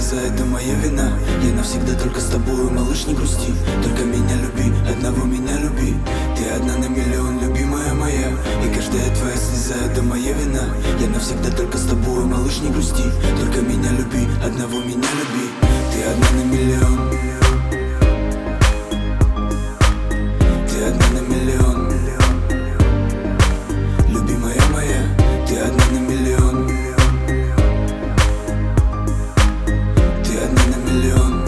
слеза, это моя вина. Я навсегда только с тобою, малыш, не грусти. Только меня люби, одного меня люби. Ты одна на миллион, любимая моя. И каждая твоя слеза, это моя вина. Я навсегда только с тобою, малыш, не грусти. Только меня люби, одного меня люби. Ты одна на миллион. Ты одна на миллион. Любимая моя, ты одна на миллион. Ты одна на миллион.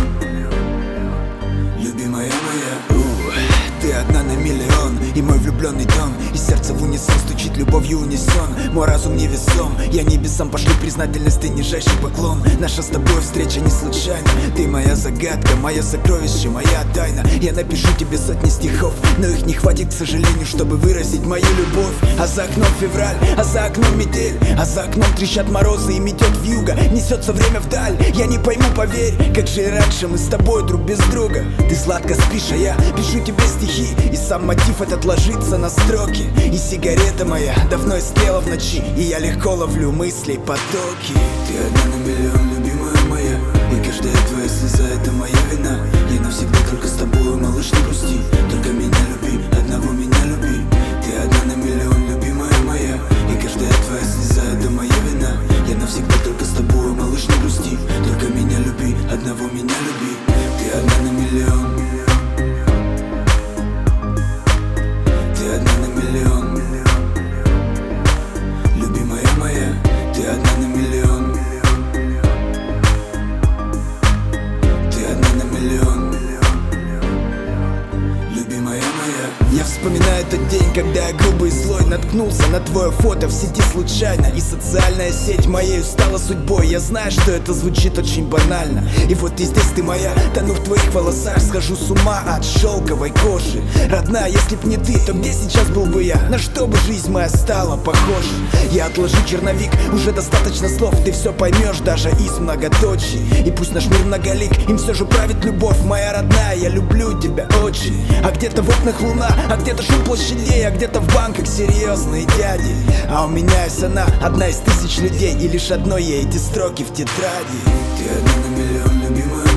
Любимая моя. Ты одна на миллион. И мой влюбленный тон, и сердце в унисон стучит, любовью унесен. Мой разум невесом, я небесам пошлю признательность, ты нижайший поклон. Наша с тобой встреча не случайна. Ты моя загадка, мое сокровище, моя тайна. Я напишу тебе сотни стихов, но их не хватит, к сожалению, чтобы выразить мою любовь. А за окном февраль, а за окном метель, а за окном трещат морозы и метет вьюга. Несется время вдаль, я не пойму, поверь, как же и раньше мы с тобой друг без друга. Ты сладко спишь, а я пишу тебе стихи, и сам мотив этот ложится на строки. И сигарета моя давно истлела в ночи, и я легко ловлю мыслей потоки. Ты одна на миллион, любимая моя. И каждая твоя слеза, это моя вина. Я навсегда только с тобою, малыш, не грусти. Только меня люби, одного меня люби. Ты одна на миллион, любимая моя. И каждая твоя слеза, это моя вина. Я навсегда только с тобою, малыш, не грусти. Только меня люби, одного меня люби. Ты одна на миллион. Ты одна на миллион. Любимая моя, ты одна на миллион. Ты одна на миллион. Любимая моя. Я вспоминаю тот день, когда я грубый и злой наткнулся на твое фото в сети случайно. И социальная сеть моей стала судьбой. Я знаю, что это звучит очень банально. И вот и здесь ты моя, тону в твоих волосах, схожу с ума от шелковой кожи. Родная, если б не ты, то где сейчас был бы я? На что бы жизнь моя стала похожа? Я отложу черновик, уже достаточно слов. Ты все поймешь даже из многоточий. И пусть наш мир многолик, им все же правит любовь. Моя родная, я люблю тебя очень. А где-то в окнах луна, а где-то шум площадей, а где-то в банках серьезные дяди. А у меня есть одна из тысяч людей, и лишь одной ей эти строки в тетради. Ты одна на миллион, любимая